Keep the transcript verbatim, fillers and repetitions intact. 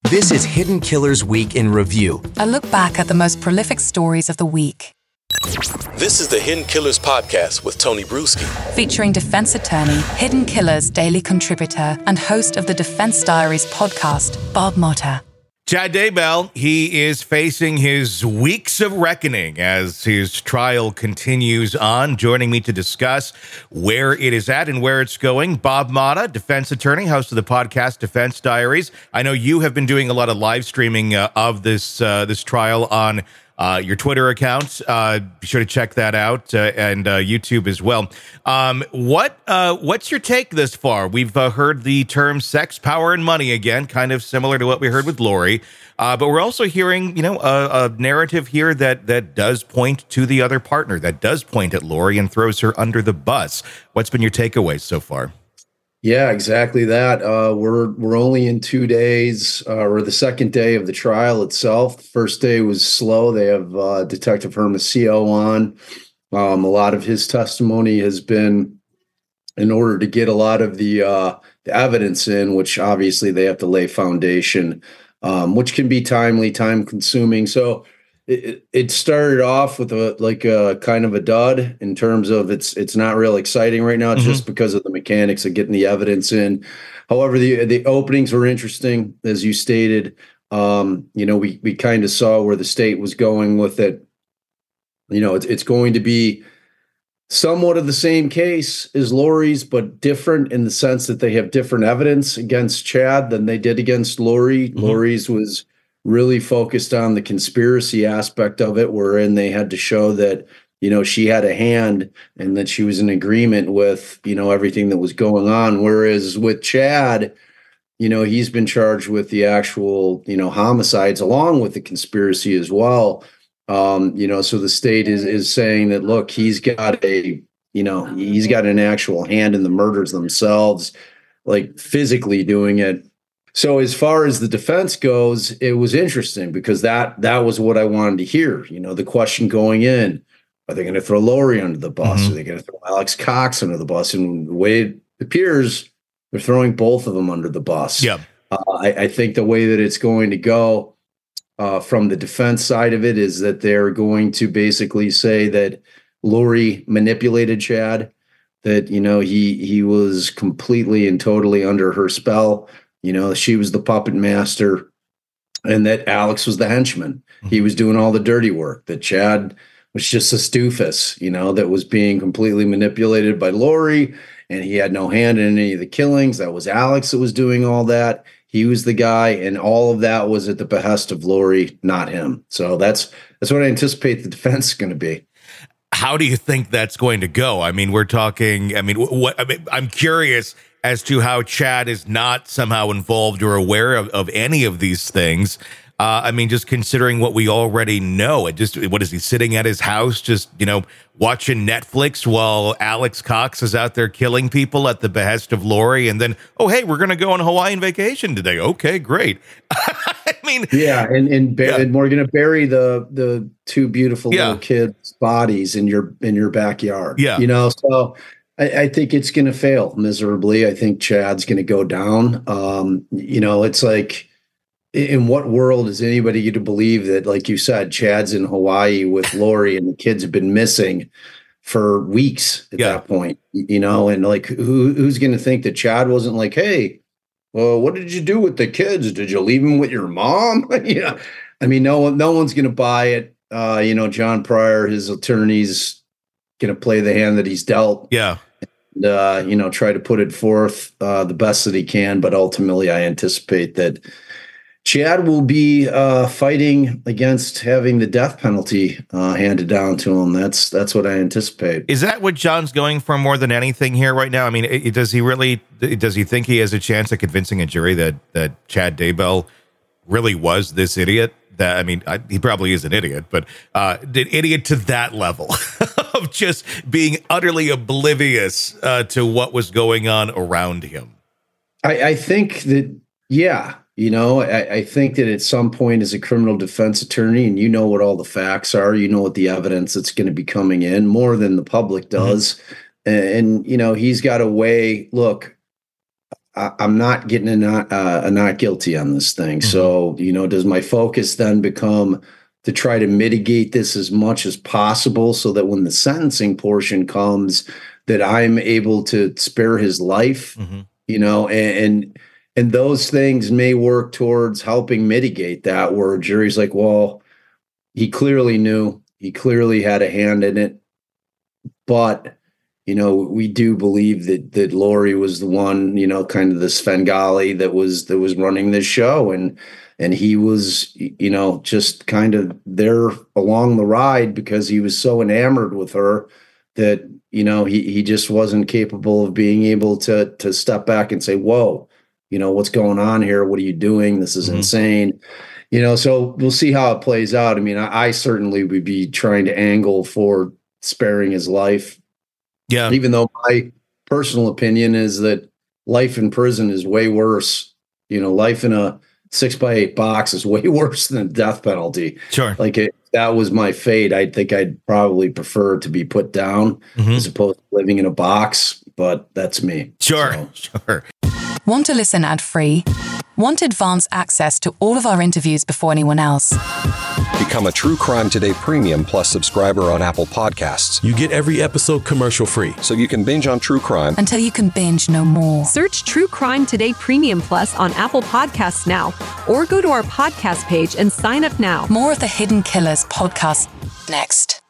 This is Hidden Killers Week in Review. A look back at the most prolific stories of the week. This is the Hidden Killers podcast with Tony Bruschi. Featuring defense attorney, Hidden Killers daily contributor, and host of the Defense Diaries podcast, Bob Motta. Chad Daybell, he is facing his weeks of reckoning as his trial continues on. Joining me to discuss where it is at and where it's going, Bob Motta, defense attorney, host of the podcast Defense Diaries. I know you have been doing a lot of live streaming uh, of this uh, this trial on Uh, your Twitter account. Uh, be sure to check that out, uh, and uh, YouTube as well. Um, what uh, what's your take this far? We've uh, heard the term sex, power, and money again, kind of similar to what we heard with Lori. Uh, but we're also hearing, you know, a, a narrative here that that does point to the other partner, that does point at Lori and throws her under the bus. What's been your takeaways so far? Yeah, exactly that. Uh, we're we're only in two days, uh, or the second day of the trial itself. The first day was slow. They have uh, Detective Hermosillo on. Um, a lot of his testimony has been in order to get a lot of the, uh, the evidence in, which obviously they have to lay foundation, um, which can be timely, time consuming. So it, it started off with a like a kind of a dud in terms of it's it's not real exciting right now. It's mm-hmm. just because of the mechanics of getting the evidence in. However, the the openings were interesting, as you stated. Um, you know, we we kind of saw where the state was going with it. You know, it's it's going to be somewhat of the same case as Lori's, but different in the sense that they have different evidence against Chad than they did against Lori. Mm-hmm. Lori's was really focused on the conspiracy aspect of it, wherein they had to show that, you know, she had a hand and that she was in agreement with, you know, everything that was going on. Whereas with Chad, you know, he's been charged with the actual, you know, homicides along with the conspiracy as well. Um, you know, so the state is, is saying that, look, he's got a, you know, he's got an actual hand in the murders themselves, like physically doing it. So as far as the defense goes, it was interesting because that that was what I wanted to hear. You know, the question going in, are they going to throw Lori under the bus? Mm-hmm. Are they going to throw Alex Cox under the bus? And the way it appears, they're throwing both of them under the bus. Yeah. Uh, I, I think the way that it's going to go uh, from the defense side of it is that they're going to basically say that Lori manipulated Chad, that, you know, he he was completely and totally under her spell. You know, she was the puppet master and that Alex was the henchman. Mm-hmm. He was doing all the dirty work, that Chad was just a stoofus, you know, that was being completely manipulated by Lori, and he had no hand in any of the killings. That was Alex that was doing all that. He was the guy, and all of that was at the behest of Lori, not him. So that's that's what I anticipate the defense is going to be. How do you think that's going to go? I mean, we're talking, I mean, what I mean, I'm curious as to how Chad is not somehow involved or aware of, of any of these things. Uh, I mean, just considering what we already know, it just, what is he sitting at his house, just, you know, watching Netflix while Alex Cox is out there killing people at the behest of Lori, and then, oh, hey, we're going to go on Hawaiian vacation today. Okay, great. I mean, yeah, and and, yeah. and we're going to bury the the two beautiful yeah. little kids' bodies in your in your backyard. Yeah, you know, so. I, I think it's going to fail miserably. I think Chad's going to go down. Um, you know, it's like, in what world is anybody going to believe that, like you said, Chad's in Hawaii with Lori and the kids have been missing for weeks at yeah. that point, you know, and like, who who's going to think that Chad wasn't like, hey, well, what did you do with the kids? Did you leave them with your mom? Yeah. I mean, no one, no one's going to buy it. Uh, you know, John Pryor, his attorney's going to play the hand that he's dealt. Yeah. And, uh, you know, try to put it forth uh, the best that he can. But ultimately, I anticipate that Chad will be uh, fighting against having the death penalty uh, handed down to him. That's that's what I anticipate. Is that what John's going for more than anything here right now? I mean, it, does he really, does he think he has a chance of convincing a jury that, that Chad Daybell really was this idiot? That, I mean, I, he probably is an idiot, but uh, an idiot to that level of just being utterly oblivious uh, to what was going on around him. I, I think that, yeah, you know, I, I think that at some point as a criminal defense attorney, and you know what all the facts are, you know what the evidence that's going to be coming in more than the public does. Mm-hmm. And, and, you know, he's got a way, look, I, I'm not getting a not, uh, a not guilty on this thing. Mm-hmm. So, you know, does my focus then become to try to mitigate this as much as possible so that when the sentencing portion comes, that I'm able to spare his life, mm-hmm. you know, and, and and those things may work towards helping mitigate that, where a jury's like, well, he clearly knew, he clearly had a hand in it, but you know, we do believe that that Lori was the one, you know, kind of the Svengali that was that was running this show, and and he was, you know, just kind of there along the ride because he was so enamored with her that, you know, he he just wasn't capable of being able to to step back and say, whoa, you know, what's going on here? What are you doing? This is mm-hmm. insane. You know, so we'll see how it plays out. I mean, I, I certainly would be trying to angle for sparing his life. Yeah. Even though my personal opinion is that life in prison is way worse. You know, life in a six by eight box is way worse than the death penalty. Sure. Like if that was my fate, I think I'd probably prefer to be put down mm-hmm. as opposed to living in a box. But that's me. Sure. So. Sure. Want to listen ad-free? Want advanced access to all of our interviews before anyone else? Become a True Crime Today Premium Plus subscriber on Apple Podcasts. You get every episode commercial-free, so you can binge on true crime until you can binge no more. Search True Crime Today Premium Plus on Apple Podcasts now, or go to our podcast page and sign up now. More of the Hidden Killers podcast next.